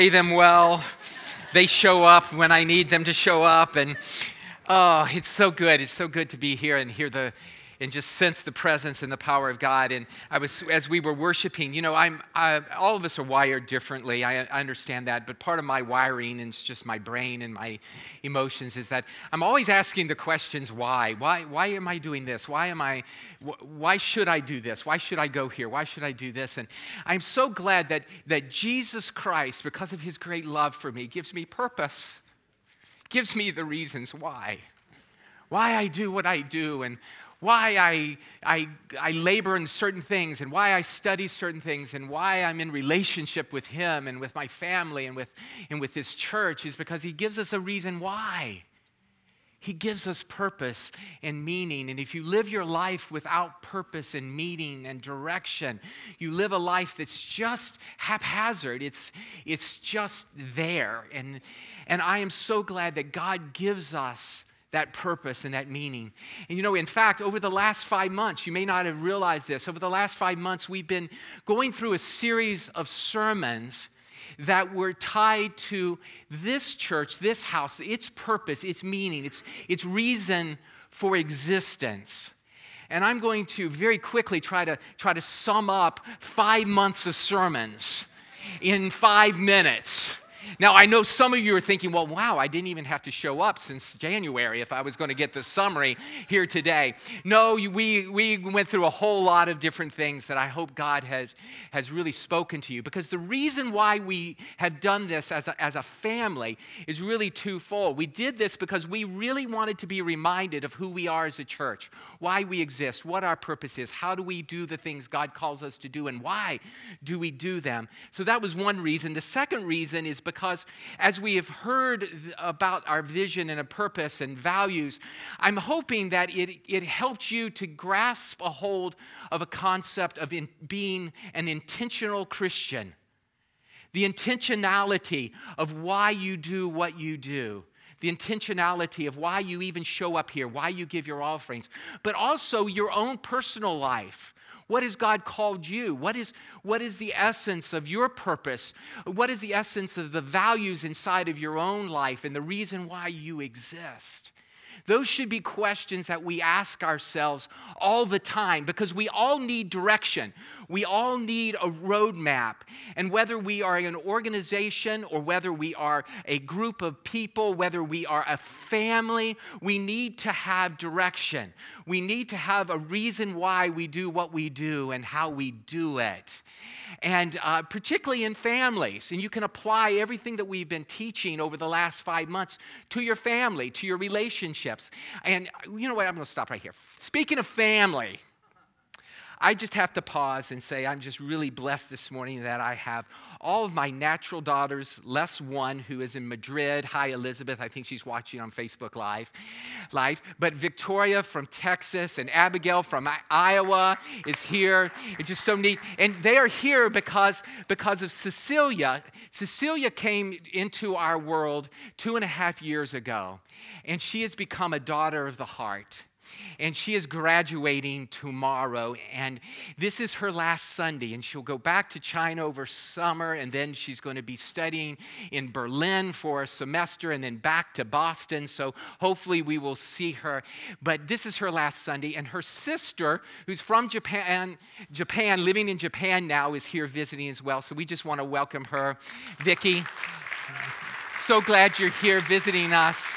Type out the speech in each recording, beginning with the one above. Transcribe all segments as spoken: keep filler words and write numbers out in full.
Pay them well. They show up when I need them to show up. And oh, it's so good. It's so good to be here and hear the and just sense the presence and the power of God. And I was, as we were worshiping, you know, I'm, I, all of us are wired differently. I, I understand that, but part of my wiring and it's just my brain and my emotions is that I'm always asking the questions, why? Why, why am I doing this? Why am I, why should I do this? Why should I go here? Why should I do this? And I'm so glad that, that Jesus Christ, because of his great love for me, gives me purpose, gives me the reasons why, why I do what I do, and why I, I, I labor in certain things, and why I study certain things, and why I'm in relationship with him and with my family and with, and with his church is because he gives us a reason why. He gives us purpose and meaning. And if you live your life without purpose and meaning and direction, you live a life that's just haphazard. It's, it's just there. And, and I am so glad that God gives us that purpose and that meaning. And you know, in fact, over the last five months, you may not have realized this, over the last five months, we've been going through a series of sermons that were tied to this church, this house, its purpose, its meaning, its, its reason for existence. And I'm going to very quickly try to, try to sum up five months of sermons in five minutes. Now, I know some of you are thinking, well, wow, I didn't even have to show up since January if I was going to get the summary here today. No, we, we went through a whole lot of different things that I hope God has, has really spoken to you. Because the reason why we have done this as a, as a family is really twofold. We did this because we really wanted to be reminded of who we are as a church, why we exist, what our purpose is, how do we do the things God calls us to do, and why do we do them. So that was one reason. The second reason is because Because as we have heard about our vision and a purpose and values, I'm hoping that it, it helped you to grasp a hold of a concept of in, being an intentional Christian. The intentionality of why you do what you do. The intentionality of why you even show up here, why you give your offerings. But also your own personal life. What has God called you? What is, what is the essence of your purpose? What is the essence of the values inside of your own life and the reason why you exist? Those should be questions that we ask ourselves all the time because we all need direction. We all need a roadmap. And whether we are an organization or whether we are a group of people, whether we are a family, we need to have direction. We need to have a reason why we do what we do and how we do it. And uh, particularly in families. And you can apply everything that we've been teaching over the last five months to your family, to your relationships. And you know what? I'm going to stop right here. Speaking of family, I just have to pause and say I'm just really blessed this morning that I have all of my natural daughters, less one who is in Madrid. Hi, Elizabeth. I think she's watching on Facebook Live. Live. But Victoria from Texas and Abigail from Iowa is here. It's just so neat. And they are here because, because of Cecilia. Cecilia came into our world two and a half years ago, and she has become a daughter of the heart. And she is graduating tomorrow, and this is her last Sunday, and she'll go back to China over summer, and then she's going to be studying in Berlin for a semester, and then back to Boston, so hopefully we will see her. But this is her last Sunday, and her sister, who's from Japan, Japan, living in Japan now, is here visiting as well, so we just want to welcome her. Vicki, so glad you're here visiting us.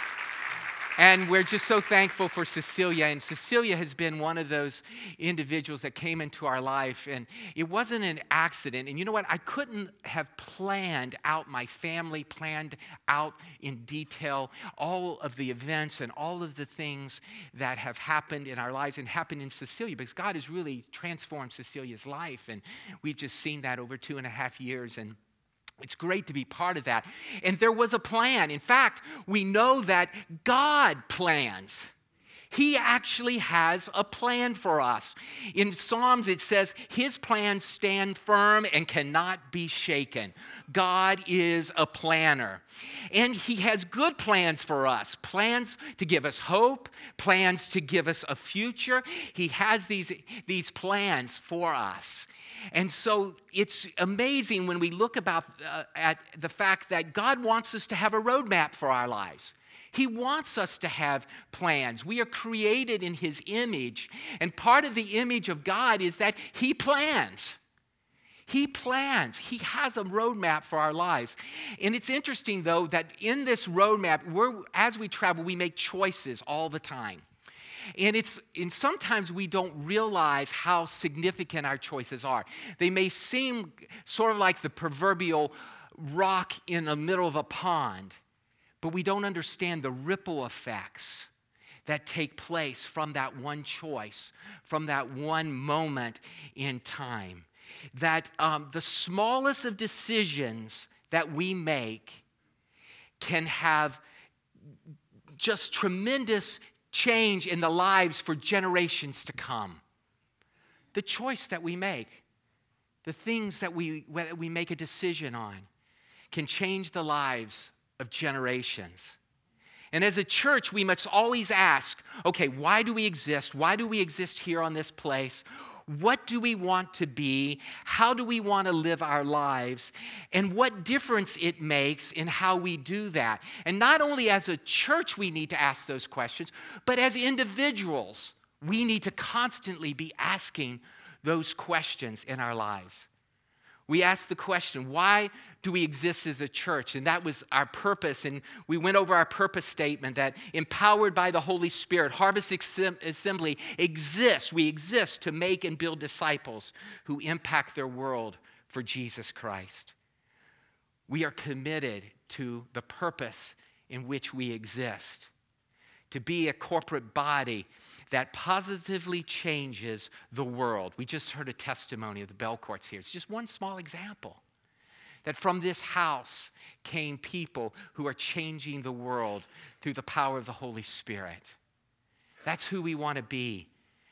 And we're just so thankful for Cecilia. And Cecilia has been one of those individuals that came into our life. And it wasn't an accident. And you know what? I couldn't have planned out my family, planned out in detail all of the events and all of the things that have happened in our lives and happened in Cecilia. Because God has really transformed Cecilia's life. And we've just seen that over two and a half years. And it's great to be part of that. And there was a plan. In fact, we know that God plans. He actually has a plan for us. In Psalms, it says, his plans stand firm and cannot be shaken. God is a planner. And he has good plans for us, plans to give us hope, plans to give us a future. He has these, these plans for us. And so it's amazing when we look about uh, at the fact that God wants us to have a roadmap for our lives. He wants us to have plans. We are created in his image, and part of the image of God is that he plans. He plans. He has a roadmap for our lives. And it's interesting, though, that in this roadmap, we're, as we travel, we make choices all the time. And it's and sometimes we don't realize how significant our choices are. They may seem sort of like the proverbial rock in the middle of a pond, but we don't understand the ripple effects that take place from that one choice, from that one moment in time. That um, the smallest of decisions that we make can have just tremendous change in the lives for generations to come. The choice that we make, the things that we, that we make a decision on, can change the lives of generations. And as a church, we must always ask, okay, why do we exist? Why do we exist here on this place? What do we want to be? How do we want to live our lives? And what difference it makes in how we do that? And not only as a church we need to ask those questions, but as individuals, we need to constantly be asking those questions in our lives. We ask the question, why do we exist as a church? And that was our purpose. And we went over our purpose statement that empowered by the Holy Spirit, Harvest Assembly exists. We exist to make and build disciples who impact their world for Jesus Christ. We are committed to the purpose in which we exist, to be a corporate body that positively changes the world. We just heard a testimony of the Belcourts here. It's just one small example. That from this house came people who are changing the world through the power of the Holy Spirit. That's who we want to be.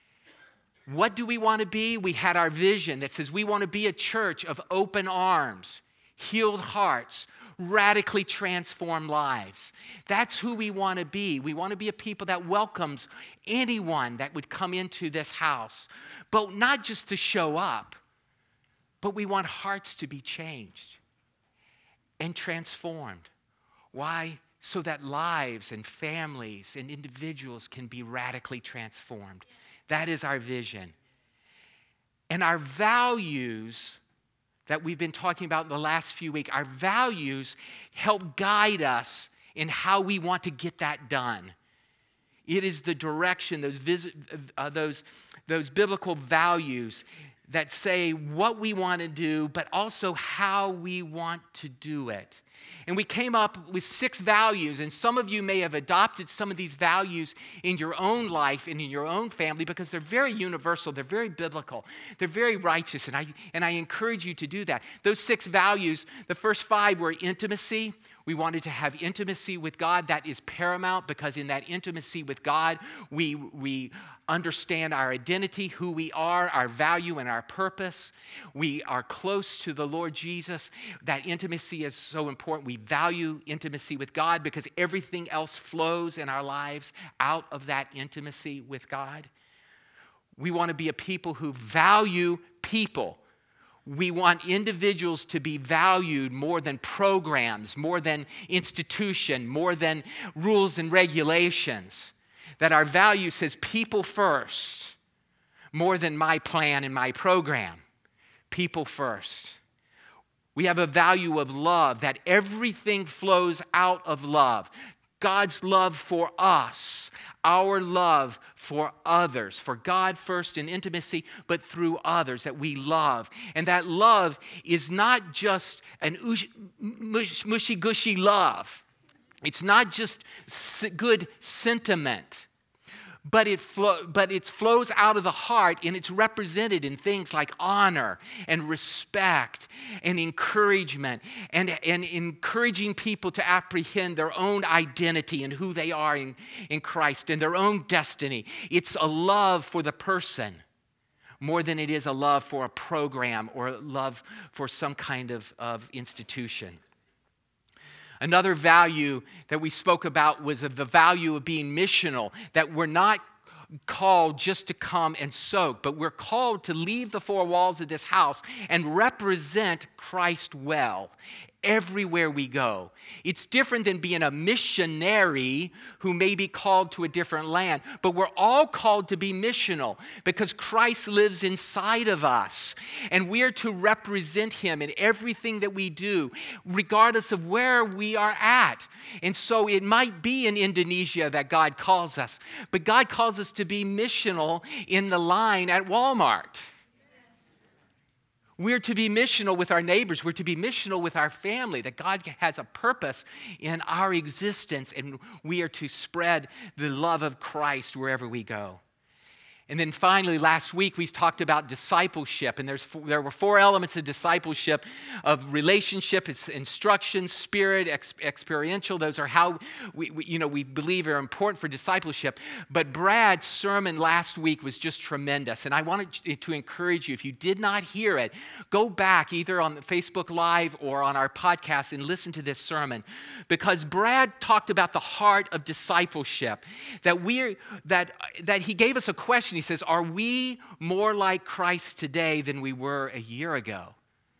What do we want to be? We had our vision that says we want to be a church of open arms, healed hearts, radically transformed lives. That's who we want to be. We want to be a people that welcomes anyone that would come into this house, but not just to show up, but we want hearts to be changed and transformed. Why? So that lives and families and individuals can be radically transformed. That is our vision. And our values that we've been talking about in the last few weeks, our values help guide us in how we want to get that done. It is the direction, those, vis- uh, those, those biblical values that say what we want to do, but also how we want to do it. And we came up with six values, and some of you may have adopted some of these values in your own life and in your own family because they're very universal, they're very biblical, they're very righteous, and I, and I encourage you to do that. Those six values, the first five were intimacy. We wanted to have intimacy with God. That is paramount because in that intimacy with God, we, we understand our identity, who we are, our value, and our purpose. We are close to the Lord Jesus. That intimacy is so important. We value intimacy with God because everything else flows in our lives out of that intimacy with God. We want to be a people who value people. We want individuals to be valued more than programs, more than institution, more than rules and regulations. That our value says people first, more than my plan and my program. People first. We have a value of love, that everything flows out of love. God's love for us, our love for others, for God first in intimacy, but through others that we love. And that love is not just an mushy-gushy love. It's not just good sentiment, but it flo- but it flows out of the heart, and it's represented in things like honor and respect and encouragement and, and encouraging people to apprehend their own identity and who they are in, in Christ and their own destiny. It's a love for the person more than it is a love for a program or a love for some kind of, of institution. Another value that we spoke about was of the value of being missional, that we're not called just to come and soak, but we're called to leave the four walls of this house and represent Christ well everywhere we go. It's different than being a missionary who may be called to a different land, but we're all called to be missional because Christ lives inside of us, and we are to represent him in everything that we do, regardless of where we are at. And so it might be in Indonesia that God calls us, but God calls us to be missional in the line at Walmart. We're to be missional with our neighbors. We're to be missional with our family, that God has a purpose in our existence, and we are to spread the love of Christ wherever we go. And then finally, last week, we talked about discipleship, and there's there were four elements of discipleship: of relationship, it's instruction, spirit, ex, experiential. Those are how we, we, you know, we believe are important for discipleship. But Brad's sermon last week was just tremendous, and I wanted to encourage you, if you did not hear it, go back either on the Facebook Live or on our podcast and listen to this sermon, because Brad talked about the heart of discipleship, that we that that he gave us a question. He says, are we more like Christ today than we were a year ago?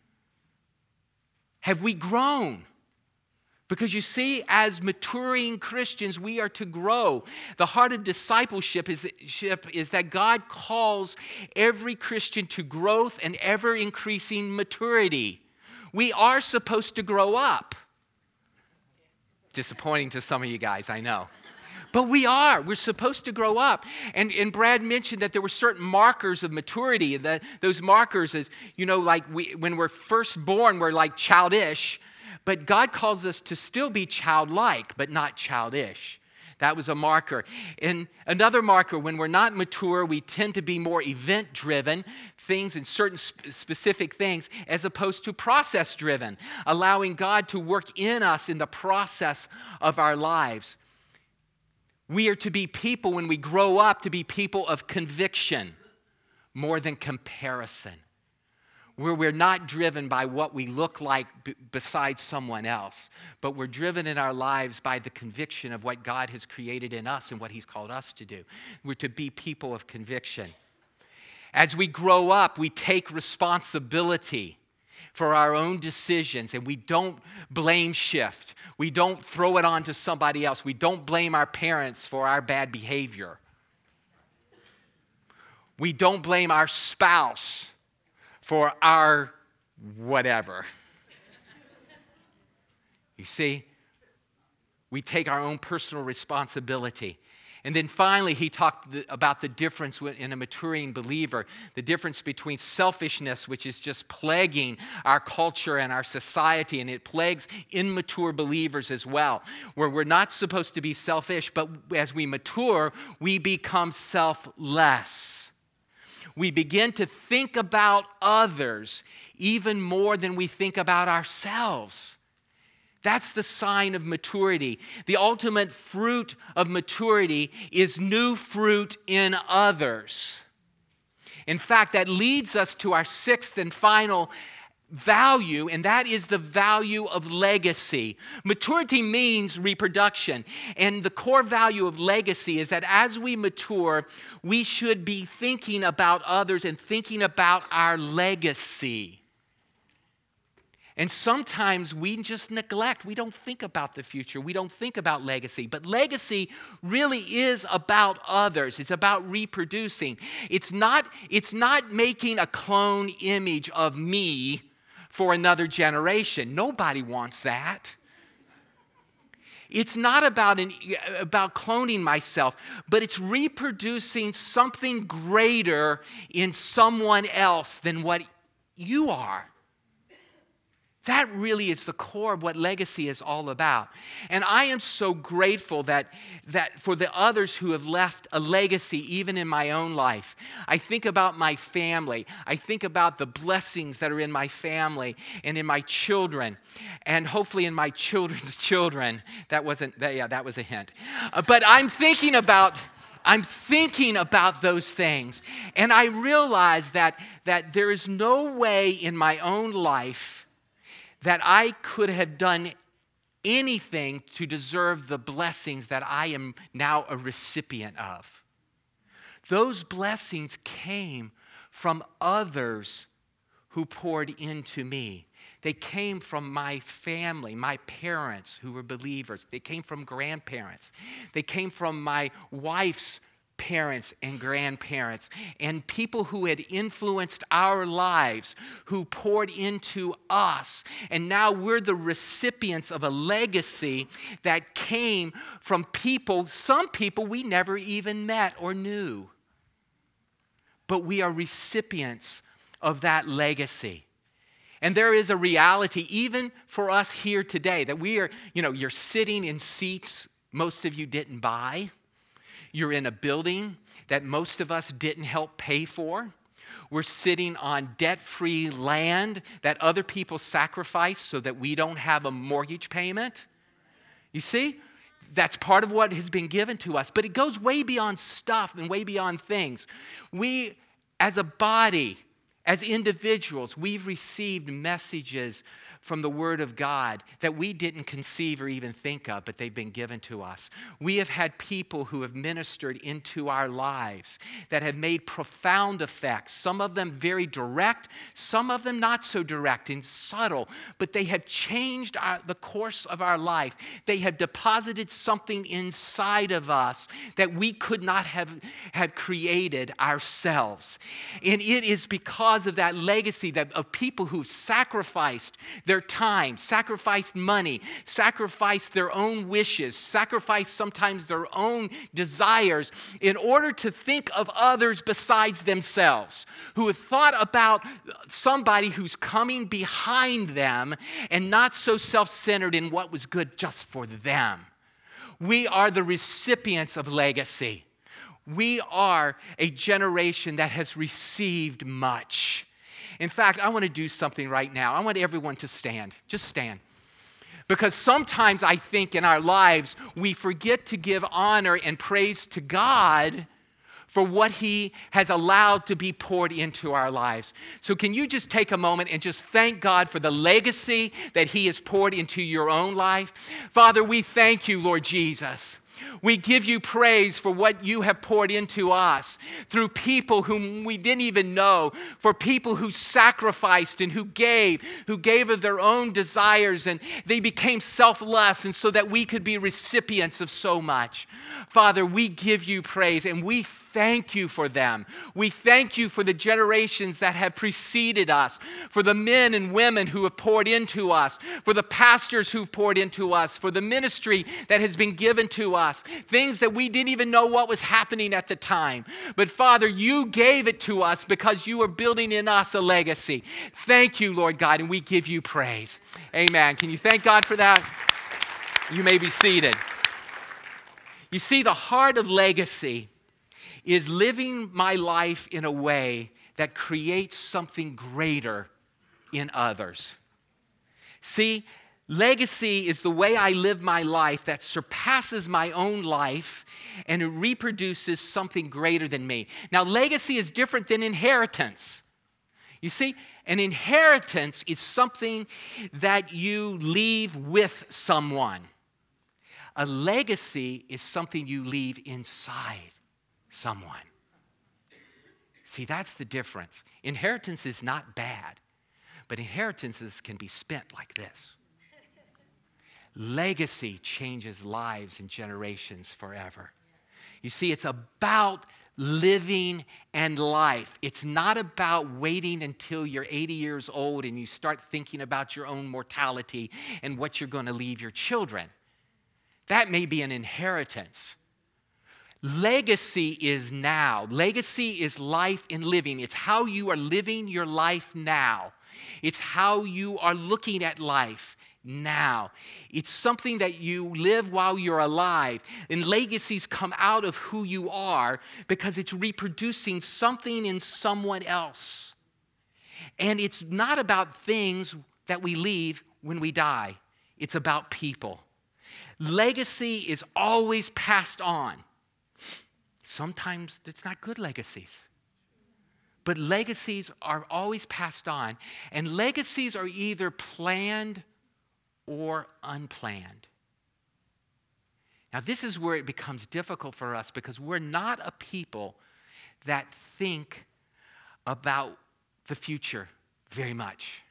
Have we grown? Because you see, as maturing Christians, we are to grow. The heart of discipleship is, is that God calls every Christian to growth and ever-increasing maturity. We are supposed to grow up. Disappointing to some of you guys, I know. But we are. We're supposed to grow up. And, and Brad mentioned that there were certain markers of maturity. That those markers is, you know, like we, when we're first born, we're like childish. But God calls us to still be childlike, but not childish. That was a marker. And another marker, when we're not mature, we tend to be more event-driven, things and certain sp- specific things, as opposed to process-driven, allowing God to work in us in the process of our lives. We are to be people, when we grow up, to be people of conviction more than comparison, where we're not driven by what we look like b- besides someone else, but we're driven in our lives by the conviction of what God has created in us and what he's called us to do. We're to be people of conviction. As we grow up, we take responsibility for our own decisions, and we don't blame shift. We don't throw it on to somebody else. We don't blame our parents for our bad behavior. We don't blame our spouse for our whatever. You see, we take our own personal responsibility. And then finally, he talked about the difference in a maturing believer, the difference between selfishness, which is just plaguing our culture and our society, and it plagues immature believers as well, where we're not supposed to be selfish, but as we mature, we become selfless. We begin to think about others even more than we think about ourselves. That's the sign of maturity. The ultimate fruit of maturity is new fruit in others. In fact, that leads us to our sixth and final value, and that is the value of legacy. Maturity means reproduction, and the core value of legacy is that as we mature, we should be thinking about others and thinking about our legacy. And sometimes we just neglect. We don't think about the future. We don't think about legacy. But legacy really is about others. It's about reproducing. It's not, it's not making a clone image of me for another generation. Nobody wants that. It's not about, an, about cloning myself, but it's reproducing something greater in someone else than what you are. That really is the core of what legacy is all about. And I am so grateful that, that for the others who have left a legacy even in my own life. I think about my family. I think about the blessings that are in my family and in my children, and hopefully in my children's children. That wasn't, that, yeah, that was a hint. Uh, but I'm thinking about I'm thinking about those things, and I realize that, that there is no way in my own life that I could have done anything to deserve the blessings that I am now a recipient of. Those blessings came from others who poured into me. They came from my family, my parents who were believers. They came from grandparents. They came from my wife's parents and grandparents, and people who had influenced our lives, who poured into us. And now we're the recipients of a legacy that came from people, some people we never even met or knew. But we are recipients of that legacy. And there is a reality, even for us here today, that we are, you know, you're sitting in seats most of you didn't buy. You're in a building that most of us didn't help pay for. We're sitting on debt-free land that other people sacrificed so that we don't have a mortgage payment. You see? That's part of what has been given to us. But it goes way beyond stuff and way beyond things. We, as a body, as individuals, we've received messages from the Word of God that we didn't conceive or even think of, but they've been given to us. We have had people who have ministered into our lives that have made profound effects, some of them very direct, some of them not so direct and subtle, but they have changed our, the course of our life. They have deposited something inside of us that we could not have, have created ourselves. And it is because of that legacy that, of people who've sacrificed their time, sacrificed money, sacrificed their own wishes, sacrificed sometimes their own desires in order to think of others besides themselves, who have thought about somebody who's coming behind them and not so self-centered in what was good just for them. We are the recipients of legacy. We are a generation that has received much. In fact, I want to do something right now. I want everyone to stand. Just stand. Because sometimes I think in our lives we forget to give honor and praise to God for what He has allowed to be poured into our lives. So can you just take a moment and just thank God for the legacy that He has poured into your own life? Father, we thank you, Lord Jesus. We give you praise for what you have poured into us through people whom we didn't even know, for people who sacrificed and who gave, who gave of their own desires, and they became selfless, and so that we could be recipients of so much. Father, we give you praise, and we thank you for them. We thank you for the generations that have preceded us, for the men and women who have poured into us, for the pastors who've poured into us, for the ministry that has been given to us, things that we didn't even know what was happening at the time. But Father, you gave it to us because you are building in us a legacy. Thank you, Lord God, and we give you praise. Amen. Can you thank God for that? You may be seated. You see, the heart of legacy is living my life in a way that creates something greater in others. See, legacy is the way I live my life that surpasses my own life and it reproduces something greater than me. Now, legacy is different than inheritance. You see, an inheritance is something that you leave with someone. A legacy is something you leave inside someone. See, that's the difference. Inheritance is not bad, but inheritances can be spent like this. Legacy changes lives and generations forever. You see, it's about living and life. It's not about waiting until you're eighty years old and you start thinking about your own mortality and what you're going to leave your children. That may be an inheritance. Legacy is now. Legacy is life in living. It's how you are living your life now. It's how you are looking at life now. It's something that you live while you're alive. And legacies come out of who you are because it's reproducing something in someone else. And it's not about things that we leave when we die. It's about people. Legacy is always passed on. Sometimes it's not good legacies. But legacies are always passed on. And legacies are either planned or unplanned. Now, this is where it becomes difficult for us because we're not a people that think about the future very much.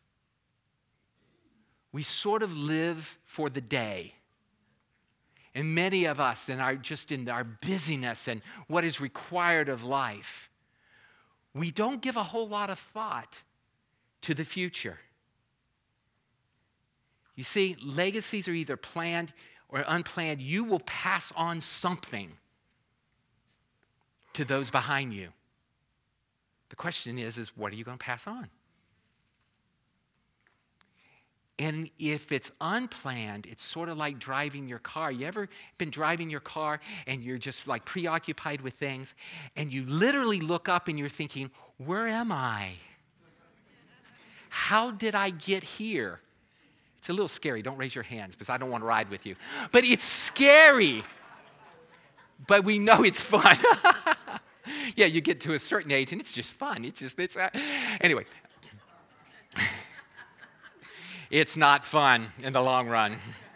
We sort of live for the day. And many of us, in our, just in our busyness and what is required of life, we don't give a whole lot of thought to the future. You see, legacies are either planned or unplanned. You will pass on something to those behind you. The question is, is what are you going to pass on? And if it's unplanned, it's sort of like driving your car. You ever been driving your car and you're just like preoccupied with things and you literally look up and you're thinking, where am I? How did I get here? It's a little scary. Don't raise your hands because I don't want to ride with you. But it's scary. But we know it's fun. Yeah, you get to a certain age and it's just fun. It's just, it's, uh, anyway. It's not fun in the long run.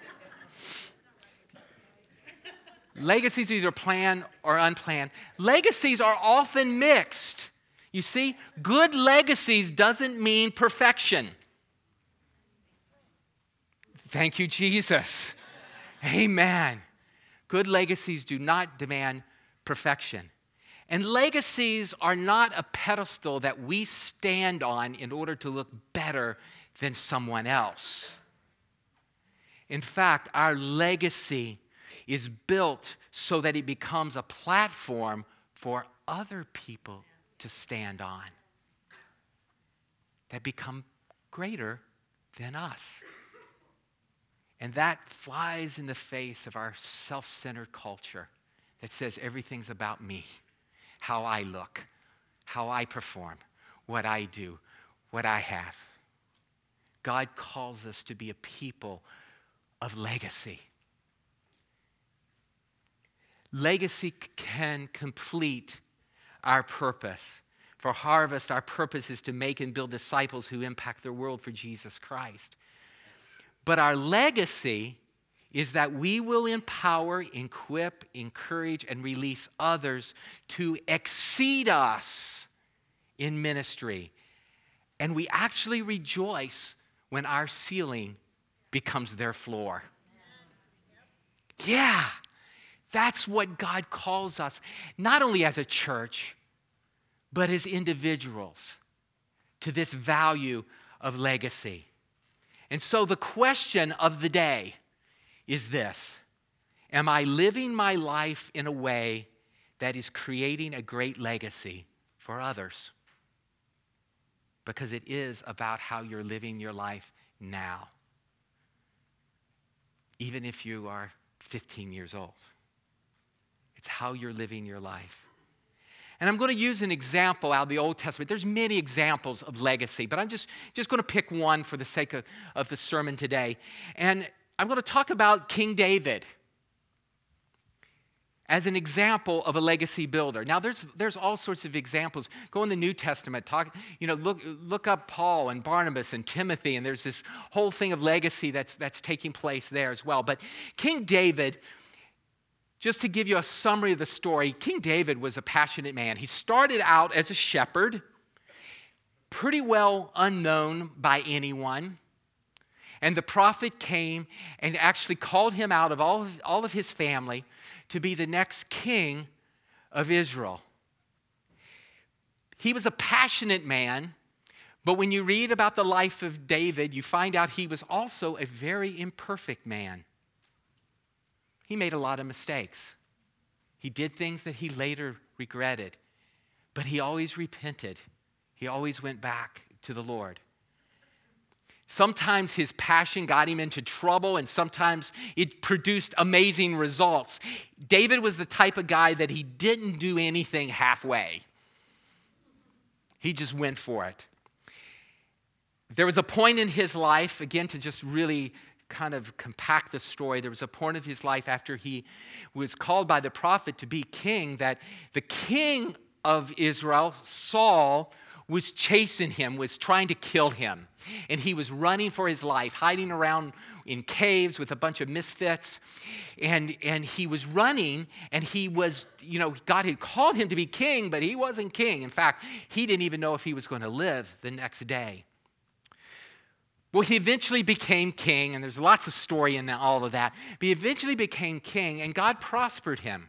Legacies are either planned or unplanned. Legacies are often mixed. You see, good legacies doesn't mean perfection. Thank you, Jesus. Amen. Good legacies do not demand perfection. And legacies are not a pedestal that we stand on in order to look better than someone else. In fact, our legacy is built so that it becomes a platform for other people to stand on that become greater than us. And that flies in the face of our self-centered culture that says everything's about me, how I look, how I perform, what I do, what I have. God calls us to be a people of legacy. Legacy can complete our purpose. For Harvest, our purpose is to make and build disciples who impact their world for Jesus Christ. But our legacy is that we will empower, equip, encourage, and release others to exceed us in ministry. And we actually rejoice when our ceiling becomes their floor. Yeah, that's what God calls us, not only as a church, but as individuals, to this value of legacy. And so the question of the day is this: am I living my life in a way that is creating a great legacy for others? Because it is about how you're living your life now, even if you are fifteen years old. It's how you're living your life. And I'm going to use an example out of the Old Testament. There's many examples of legacy, but I'm just, just going to pick one for the sake of, of the sermon today. And I'm going to talk about King David as an example of a legacy builder. Now, there's, there's all sorts of examples. Go in the New Testament, talk, you know, look, look up Paul and Barnabas and Timothy, and there's this whole thing of legacy that's, that's taking place there as well. But King David, just to give you a summary of the story, King David was a passionate man. He started out as a shepherd, pretty well unknown by anyone. And the prophet came and actually called him out of all of, all of his family to be the next king of Israel. He was a passionate man, but when you read about the life of David, you find out he was also a very imperfect man. He made a lot of mistakes. He did things that he later regretted, but he always repented. He always went back to the Lord. Sometimes his passion got him into trouble, and sometimes it produced amazing results. David was the type of guy that he didn't do anything halfway. He just went for it. There was a point in his life, again, to just really kind of compact the story, there was a point of his life after he was called by the prophet to be king, that the king of Israel, Saul, was chasing him, was trying to kill him. And he was running for his life, hiding around in caves with a bunch of misfits. And, and he was running, and he was, you know, God had called him to be king, but he wasn't king. In fact, he didn't even know if he was going to live the next day. Well, he eventually became king, and there's lots of story in all of that. But he eventually became king, and God prospered him.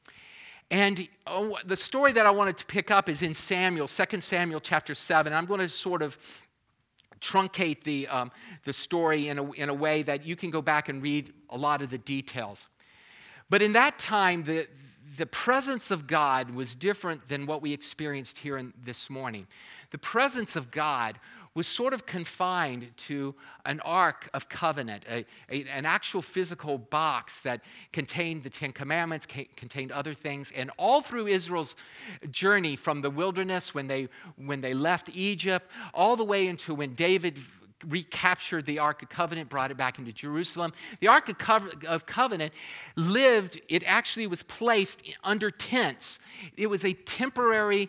And oh, the story that I wanted to pick up is in Samuel, Second Samuel chapter seven. I'm going to sort of truncate the, um, the story in a, in a way that you can go back and read a lot of the details. But in that time, the, the presence of God was different than what we experienced here in, this morning. The presence of God was sort of confined to an Ark of Covenant, a, a, an actual physical box that contained the Ten Commandments, ca- contained other things. And all through Israel's journey from the wilderness, when they, when they left Egypt, all the way into when David recaptured the Ark of Covenant, brought it back into Jerusalem. The Ark of, Co- of Covenant lived, it actually was placed under tents. It was a temporary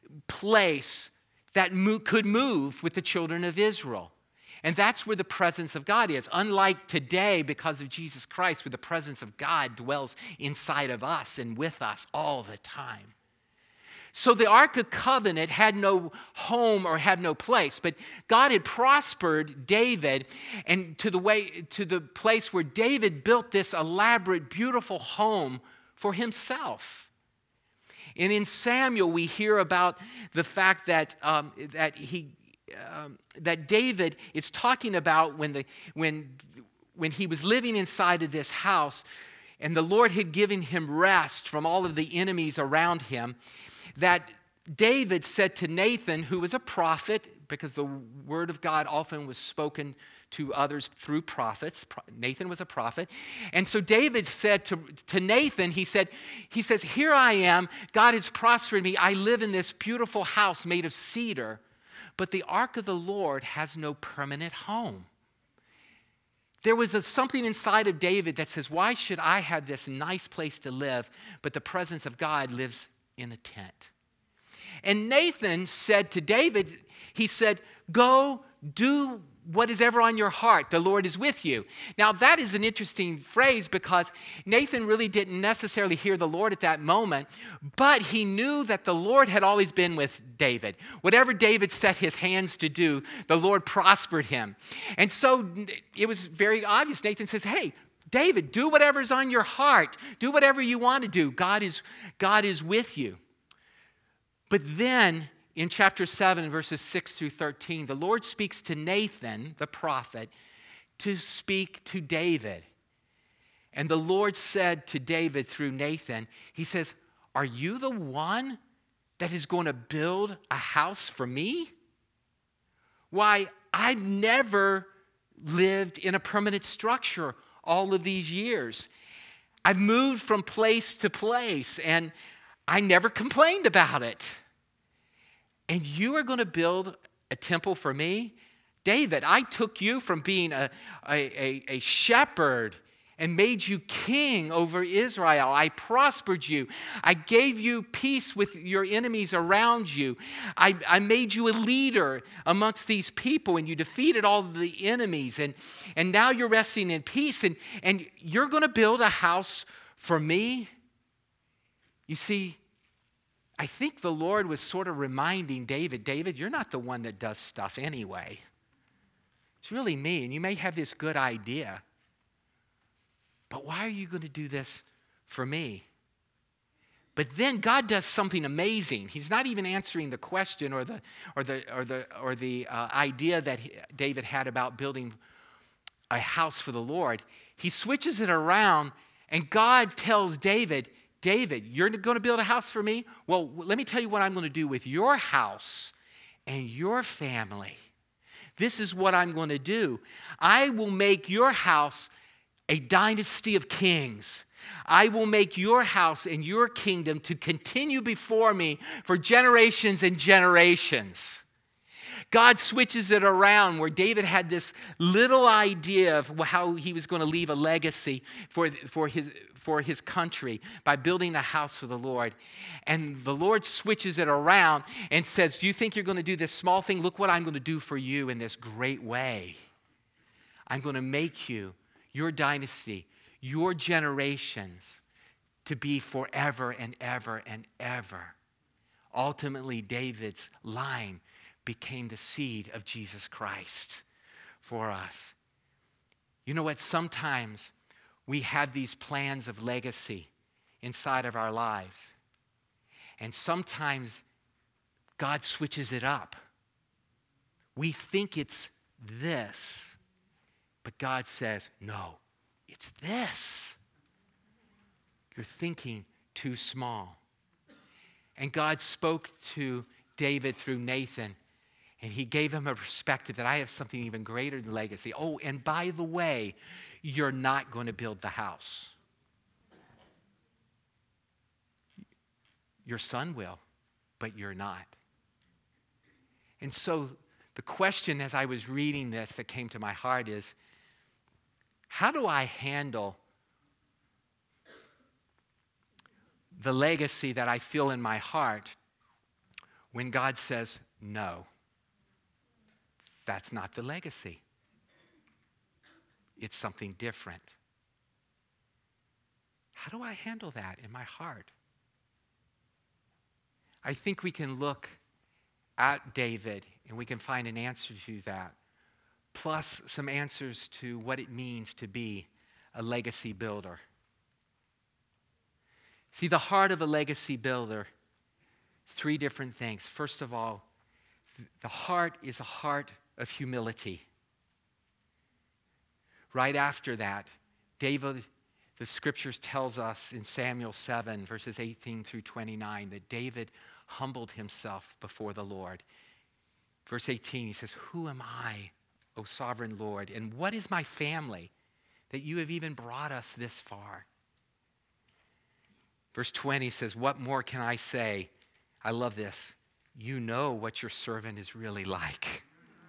place that mo- could move with the children of Israel. And that's where the presence of God is. Unlike today, because of Jesus Christ, where the presence of God dwells inside of us and with us all the time. So the Ark of Covenant had no home or had no place, but God had prospered David and to the way to the place where David built this elaborate, beautiful home for himself. And in Samuel, we hear about the fact that um, that he um, that David is talking about when the when when he was living inside of this house, and the Lord had given him rest from all of the enemies around him. That David said to Nathan, who was a prophet, because the word of God often was spoken to others through prophets. Nathan was a prophet. And so David said to, to Nathan, he said, he says, here I am, God has prospered me. I live in this beautiful house made of cedar, but the ark of the Lord has no permanent home. There was a, something inside of David that says, why should I have this nice place to live, but the presence of God lives in a tent? And Nathan said to David, he said, go do what is ever on your heart. The Lord is with you. Now, that is an interesting phrase because Nathan really didn't necessarily hear the Lord at that moment, but he knew that the Lord had always been with David. Whatever David set his hands to do, the Lord prospered him. And so it was very obvious. Nathan says, hey, David, do whatever's on your heart. Do whatever you want to do. God is, God is with you. But then in chapter seven, verses six through thirteen, the Lord speaks to Nathan, the prophet, to speak to David. And the Lord said to David through Nathan, he says, are you the one that is going to build a house for me? Why, I've never lived in a permanent structure all of these years. I've moved from place to place, and I never complained about it. And you are going to build a temple for me? David, I took you from being a, a, a, a shepherd and made you king over Israel. I prospered you. I gave you peace with your enemies around you. I, I made you a leader amongst these people, and you defeated all of the enemies. And, and now you're resting in peace, and, and you're going to build a house for me? You see, I think the Lord was sort of reminding David, David, you're not the one that does stuff anyway. It's really me, and you may have this good idea, but why are you going to do this for me? But then God does something amazing. He's not even answering the question or the or the or the or the uh, idea that he, David had about building a house for the Lord. He switches it around, and God tells David, David, you're going to build a house for me? Well, let me tell you what I'm going to do with your house and your family. This is what I'm going to do. I will make your house a dynasty of kings. I will make your house and your kingdom to continue before me for generations and generations. God switches it around where David had this little idea of how he was going to leave a legacy for, for, his, for his country by building a house for the Lord. And the Lord switches it around and says, do you think you're going to do this small thing? Look what I'm going to do for you in this great way. I'm going to make you, your dynasty, your generations to be forever and ever and ever. Ultimately, David's line became the seed of Jesus Christ for us. You know what? Sometimes we have these plans of legacy inside of our lives. And sometimes God switches it up. We think it's this, but God says, no, it's this. You're thinking too small. And God spoke to David through Nathan, and he gave him a perspective that I have something even greater than legacy. Oh, and by the way, you're not going to build the house. Your son will, but you're not. And so the question as I was reading this that came to my heart is, how do I handle the legacy that I feel in my heart when God says, no, that's not the legacy. It's something different. How do I handle that in my heart? I think we can look at David and we can find an answer to that, plus some answers to what it means to be a legacy builder. See, the heart of a legacy builder is three different things. First of all, the heart is a heart of humility. Right after that, David, the scriptures tells us in Samuel seven, verses eighteen through twenty-nine, that David humbled himself before the Lord. Verse eighteen, he says, who am I, O sovereign Lord, and what is my family that you have even brought us this far? Verse twenty says, what more can I say? I love this. You know what your servant is really like.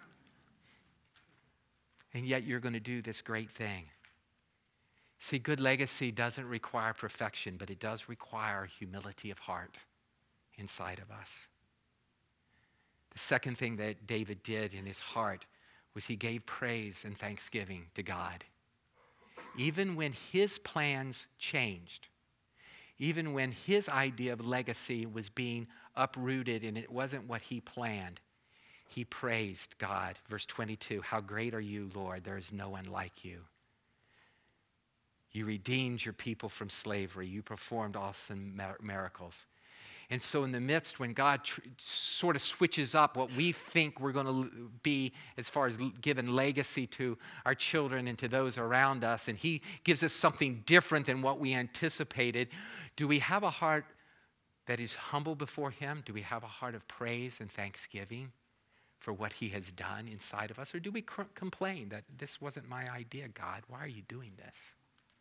And yet you're going to do this great thing. See, good legacy doesn't require perfection, but it does require humility of heart inside of us. The second thing that David did in his heart was he gave praise and thanksgiving to God. Even when his plans changed, even when his idea of legacy was being uprooted and it wasn't what he planned, he praised God. Verse twenty-two, how great are you, Lord? There is no one like you. You redeemed your people from slavery. You performed awesome miracles. And so in the midst, when God tr- sort of switches up what we think we're going to be as far as giving legacy to our children and to those around us, and he gives us something different than what we anticipated, do we have a heart that is humble before him? Do we have a heart of praise and thanksgiving for what he has done inside of us? Or do we cr- complain that this wasn't my idea, God? Why are you doing this?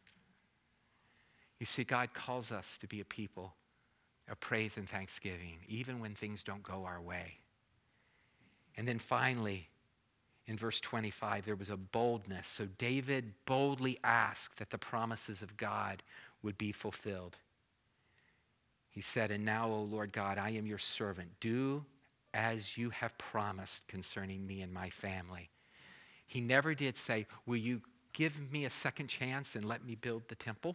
You see, God calls us to be a people of praise and thanksgiving, even when things don't go our way. And then finally, in verse twenty-five, there was a boldness. So David boldly asked that the promises of God would be fulfilled. He said, and now, O Lord God, I am your servant. Do as you have promised concerning me and my family. He never did say, will you give me a second chance and let me build the temple?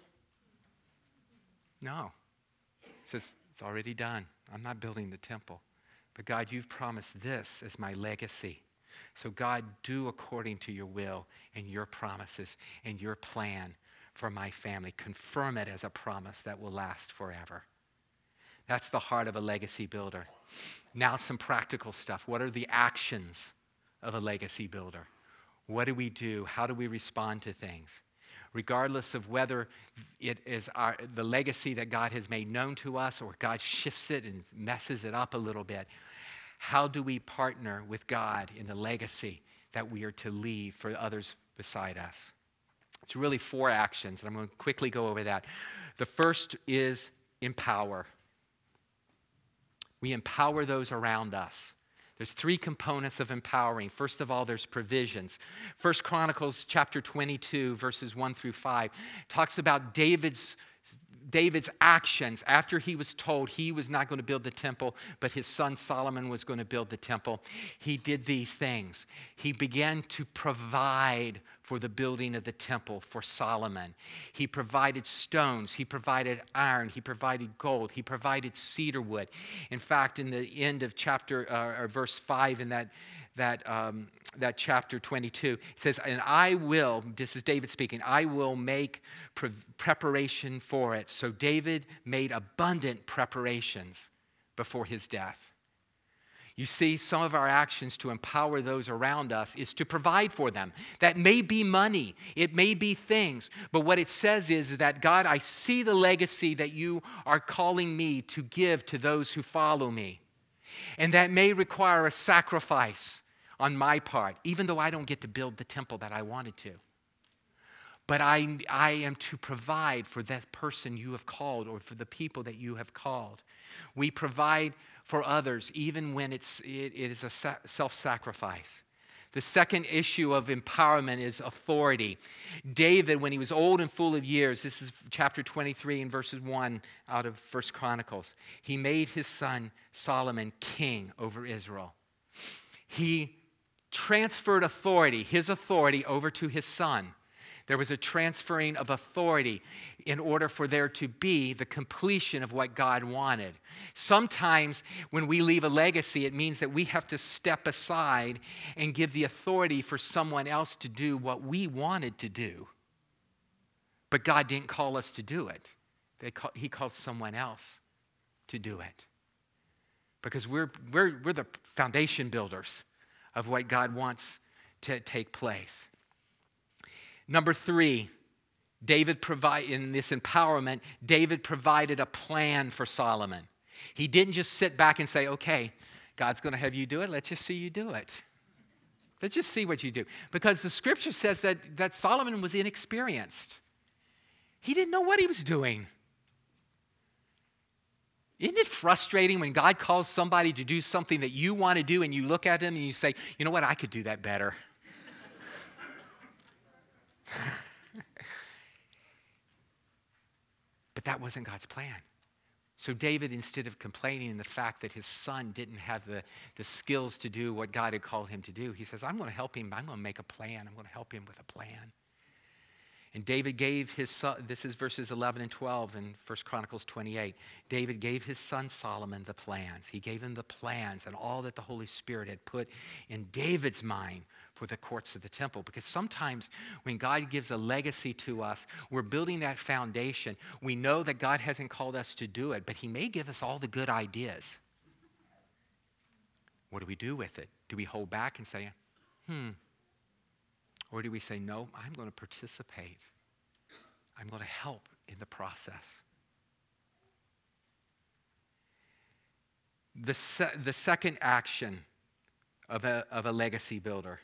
No. He says, it's already done. I'm not building the temple. But God, you've promised this as my legacy. So God, do according to your will and your promises and your plan for my family. Confirm it as a promise that will last forever. That's the heart of a legacy builder. Now some practical stuff. What are the actions of a legacy builder? What do we do? How do we respond to things? Regardless of whether it is our, the legacy that God has made known to us or God shifts it and messes it up a little bit, how do we partner with God in the legacy that we are to leave for others beside us. It's really four actions, and I'm going to quickly go over that. The first is empower. We empower those around us. There's three components of empowering. First of all, there's provisions. First Chronicles chapter twenty-two, verses one through five, talks about David's David's actions after he was told he was not going to build the temple, but his son Solomon was going to build the temple. He did these things. He began to provide for the building of the temple for Solomon. He provided stones. He provided iron. He provided gold. He provided cedar wood. In fact, in the end of chapter uh, or verse five in that that um, that chapter twenty-two, it says, and I will, this is David speaking, I will make pre- preparation for it. So David made abundant preparations before his death. You see, some of our actions to empower those around us is to provide for them. That may be money. It may be things. But what it says is that, God, I see the legacy that you are calling me to give to those who follow me. And that may require a sacrifice on my part, even though I don't get to build the temple that I wanted to. But I, I am to provide for that person you have called or for the people that you have called. We provide for others even when it's, it, it is a sa- self-sacrifice. The second issue of empowerment is authority. David, when he was old and full of years, this is chapter twenty-three and verses one out of First Chronicles, he made his son Solomon king over Israel. He transferred authority, his authority, over to his son. There was a transferring of authority in order for there to be the completion of what God wanted. Sometimes when we leave a legacy, it means that we have to step aside and give the authority for someone else to do what we wanted to do. But God didn't call us to do it. They call, he called someone else to do it. Because we're, we're, we're the foundation builders of what God wants to take place. Number three, David provide in this empowerment, David provided a plan for Solomon. He didn't just sit back and say, okay, God's going to have you do it. Let's just see you do it. Let's just see what you do. Because the scripture says that, that Solomon was inexperienced. He didn't know what he was doing. Isn't it frustrating when God calls somebody to do something that you want to do and you look at them and you say, you know what, I could do that better. But that wasn't God's plan. So David, instead of complaining in the fact that his son didn't have the, the skills to do what God had called him to do, he says, I'm going to help him. I'm going to make a plan. I'm going to help him with a plan. And David gave his son, this is verses eleven and twelve in First Chronicles twenty-eight. David gave his son Solomon the plans. He gave him the plans and all that the Holy Spirit had put in David's mind for the courts of the temple. Because sometimes when God gives a legacy to us, we're building that foundation. We know that God hasn't called us to do it, but he may give us all the good ideas. What do we do with it? Do we hold back and say, hmm, or do we say, no, I'm going to participate. I'm going to help in the process. The, se- the second action of a, of a legacy builder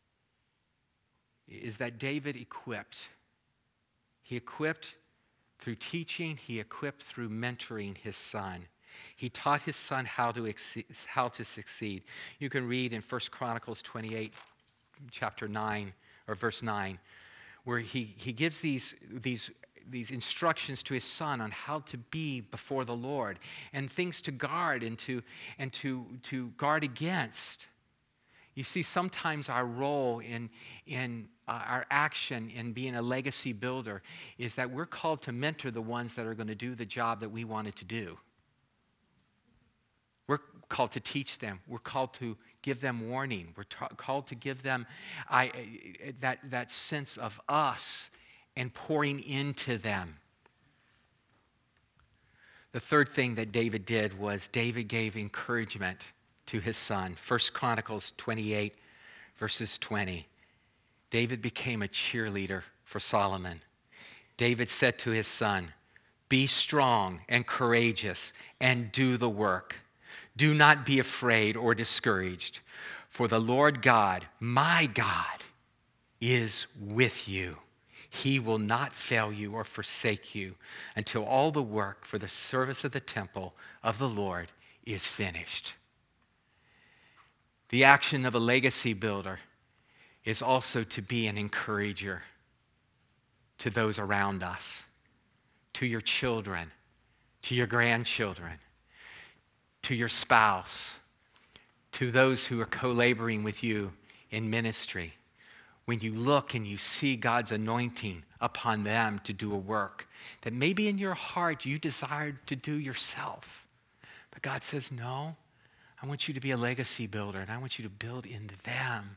is that David equipped. He equipped through teaching. He equipped through mentoring his son. He taught his son how to, ex- how to succeed. You can read in First Chronicles twenty-eight, chapter nine, or verse nine, where he, he gives these, these, these instructions to his son on how to be before the Lord and things to guard and to, and to, to guard against. You see, sometimes our role in, in uh, our action in being a legacy builder is that we're called to mentor the ones that are going to do the job that we wanted to do. We're called to teach them. We're called to give them warning. We're ta- called to give them I, that, that sense of us and pouring into them. The third thing that David did was David gave encouragement to his son. First Chronicles twenty-eight, verses twenty. David became a cheerleader for Solomon. David said to his son, be strong and courageous and do the work. Do not be afraid or discouraged, For the Lord God, my God, is with you. He will not fail you or forsake you until all the work for the service of the temple of the Lord is finished. The action of a legacy builder is also to be an encourager to those around us, to your children, to your grandchildren, to your spouse, to those who are co-laboring with you in ministry. When you look and you see God's anointing upon them to do a work that maybe in your heart you desired to do yourself. But God says, no, I want you to be a legacy builder and I want you to build into them.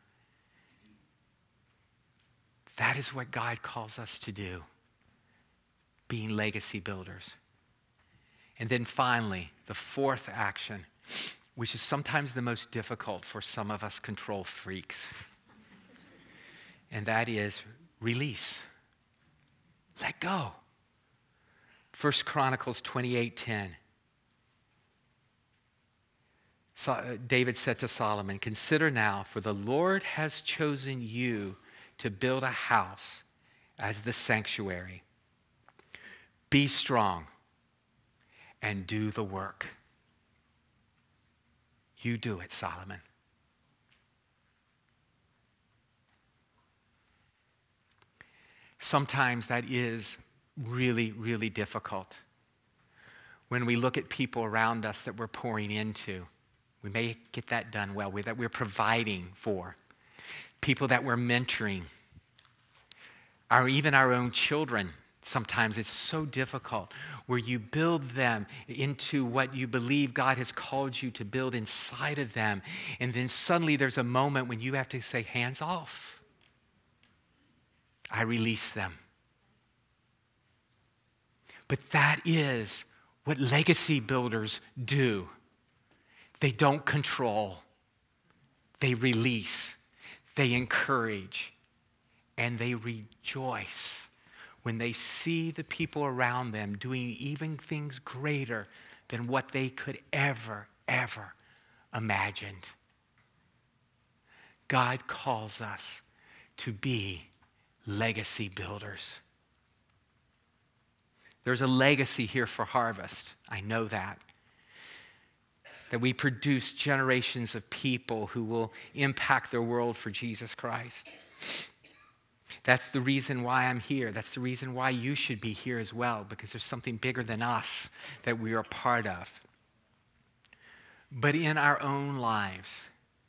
That is what God calls us to do, being legacy builders. And then finally, the fourth action, which is sometimes the most difficult for some of us control freaks. And that is release. Let go. First Chronicles twenty-eight ten. So, David said to Solomon, "Consider now, for the Lord has chosen you to build a house as the sanctuary. Be strong and do the work." You do it, Solomon. Sometimes that is really, really difficult. When we look at people around us that we're pouring into, we may get that done well, that we're providing for, people that we're mentoring, or even our own children. Sometimes it's so difficult where you build them into what you believe God has called you to build inside of them. And then suddenly there's a moment when you have to say, hands off. I release them. But that is what legacy builders do. They don't control. They release. They encourage. And they rejoice when they see the people around them doing even things greater than what they could ever, ever imagined. God calls us to be legacy builders. There's a legacy here for Harvest. I know that. That we produce generations of people who will impact their world for Jesus Christ. That's the reason why I'm here. That's the reason why you should be here as well, because there's something bigger than us that we are part of. But in our own lives,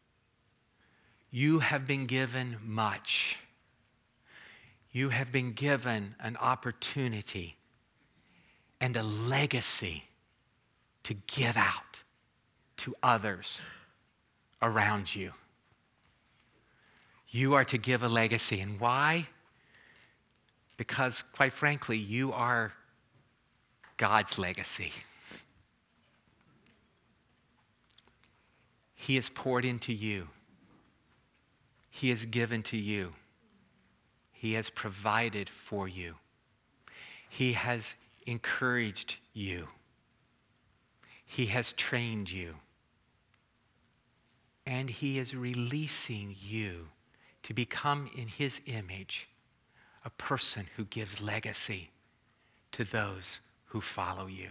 you have been given much. You have been given an opportunity and a legacy to give out to others around you. You are to give a legacy. And why? Because, quite frankly, you are God's legacy. He has poured into you. He has given to you. He has provided for you. He has encouraged you. He has trained you. And he is releasing you to become in his image a person who gives legacy to those who follow you.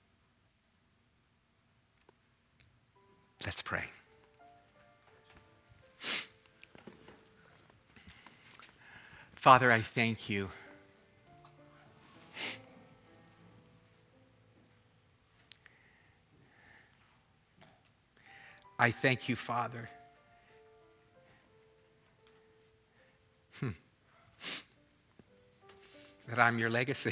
Let's pray. Father, I thank you. I thank you, Father. Hmm. That I'm your legacy.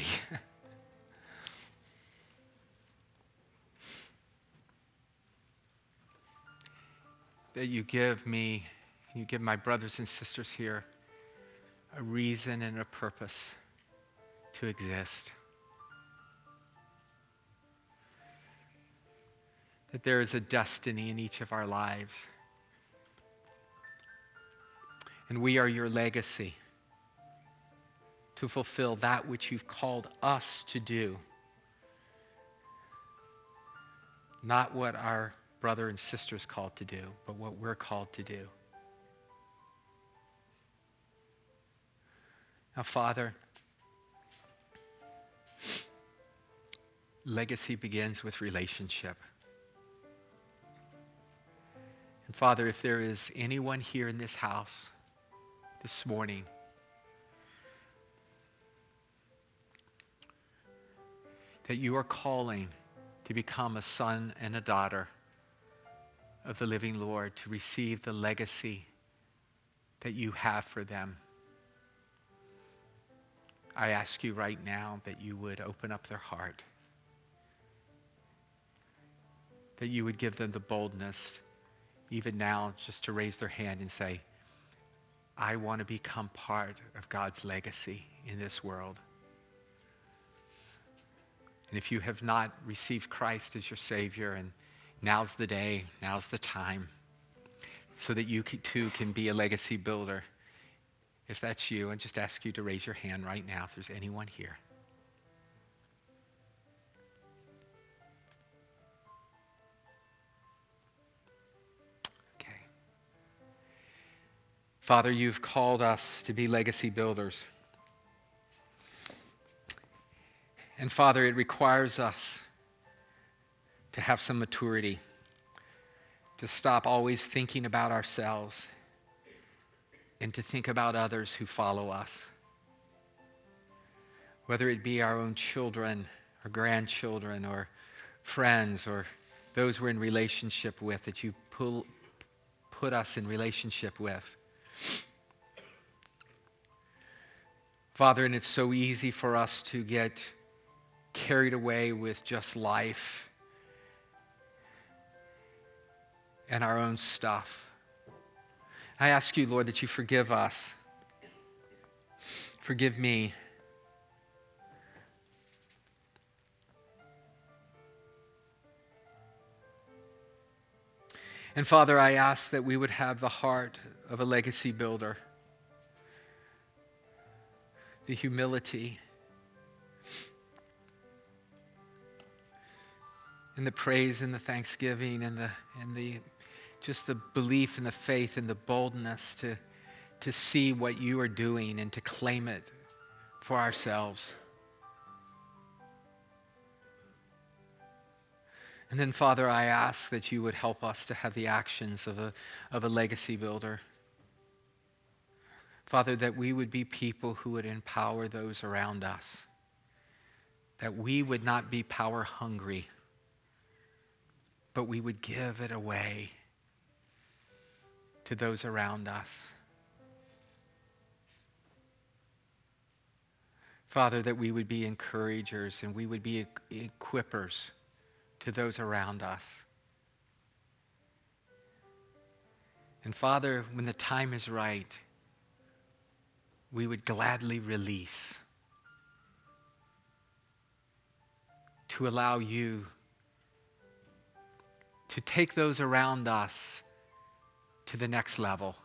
That you give me, you give my brothers and sisters here a reason and a purpose to exist. That there is a destiny in each of our lives. And we are your legacy to fulfill that which you've called us to do. Not what our brother and sister is called to do, but what we're called to do. Now, Father, legacy begins with relationship. And Father, if there is anyone here in this house this morning that you are calling to become a son and a daughter of the living Lord, to receive the legacy that you have for them, I ask you right now that you would open up their heart, that you would give them the boldness, even now, just to raise their hand and say, I want to become part of God's legacy in this world. And if you have not received Christ as your Savior, and now's the day, now's the time, so that you too can be a legacy builder. If that's you, I just ask you to raise your hand right now if there's anyone here. Okay. Father, you've called us to be legacy builders. And Father, it requires us to have some maturity, to stop always thinking about ourselves and to think about others who follow us. Whether it be our own children or grandchildren or friends or those we're in relationship with, that you pull, put us in relationship with. Father, and it's so easy for us to get carried away with just life and our own stuff. I ask you, Lord, that you forgive us. Forgive me. And Father, I ask that we would have the heart of a legacy builder, the humility and the praise and the thanksgiving and the and the just the belief and the faith and the boldness to, to see what you are doing and to claim it for ourselves. And then, Father, I ask that you would help us to have the actions of a, of a legacy builder. Father, that we would be people who would empower those around us, that we would not be power hungry, but we would give it away to those around us. Father, that we would be encouragers and we would be equippers to those around us. And Father, when the time is right, we would gladly release to allow you to take those around us to the next level.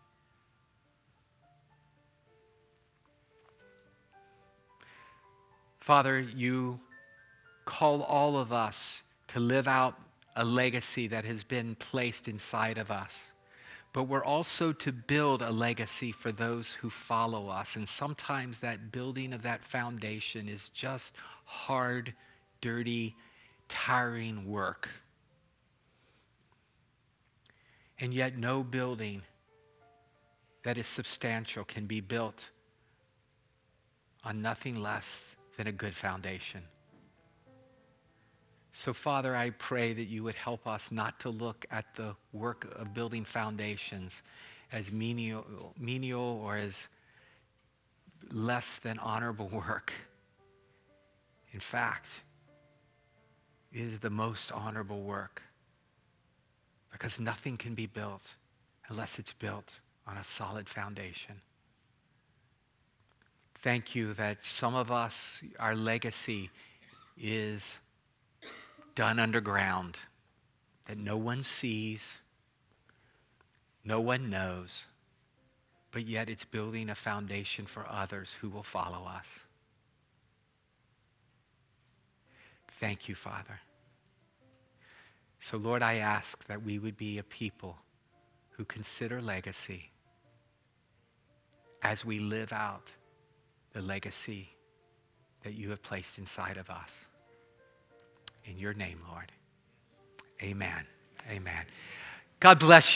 Father, you call all of us to live out a legacy that has been placed inside of us. But we're also to build a legacy for those who follow us. And sometimes that building of that foundation is just hard, dirty, tiring work. And yet no building that is substantial can be built on nothing less than a good foundation. So Father, I pray that you would help us not to look at the work of building foundations as menial, menial or as less than honorable work. In fact, it is the most honorable work, because nothing can be built unless it's built on a solid foundation. Thank you that some of us, our legacy is done underground, that no one sees, no one knows, but yet it's building a foundation for others who will follow us. Thank you, Father. So, Lord, I ask that we would be a people who consider legacy as we live out the legacy that you have placed inside of us. In your name, Lord. Amen. Amen. God bless you.